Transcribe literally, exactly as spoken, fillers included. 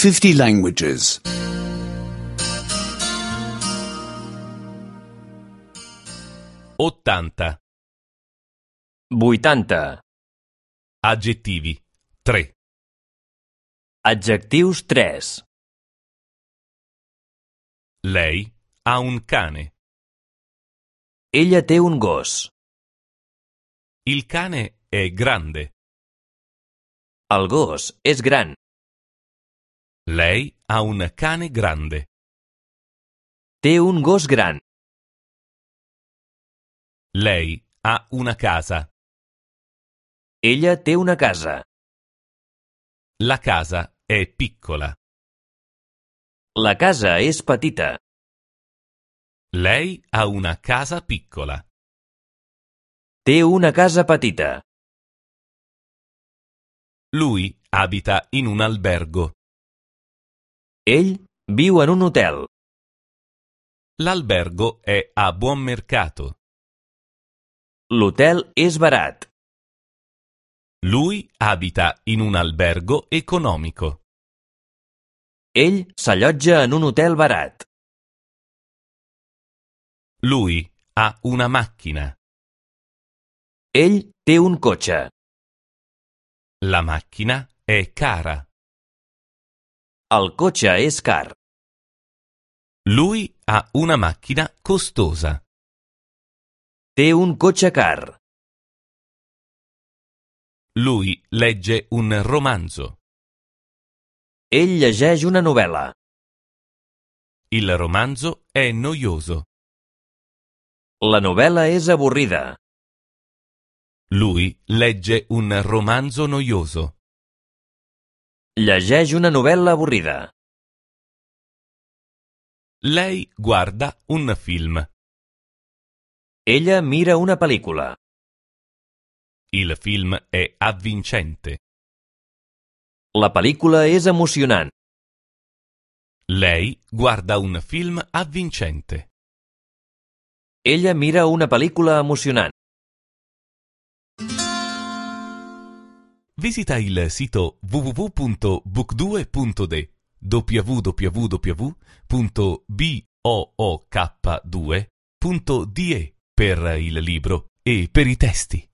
fifty languages. ottanta. vuitanta. Aggettivi. tre. Adjectius tres. Lei ha un cane. Ella té un gos. Il cane è grande. El gos és gran. Lei ha un cane grande. Té un gos gran. Lei ha una casa. Ella té una casa. La casa è piccola. La casa és petita. Lei ha una casa piccola. Té una casa petita. Lui abita in un albergo. Ell viu en un hotel. L'albergo è a buon mercato. L'hotel és barat. Lui abita in un albergo economico. Ell s'allotja en un hotel barat. Lui ha una macchina. Ell té un cotxe. La macchina è cara. El cotxe és car. Lui ha una macchina costosa. Té un cotxe car. Lui legge un romanzo. Ell llegeix una novel·la. Il romanzo è noioso. La novel·la és avorrida. Lui legge un romanzo noioso. Llegeix una novel·la avorrida. Lei guarda un film. Ella mira una pel·lícula. Il film è avvincente. La pel·lícula és emocionant. Lei guarda un film avvincente. Ella mira una pel·lícula emocionant. Visita il sito w w w punto book due punto d w w w punto book due punto d e per il libro e per i testi.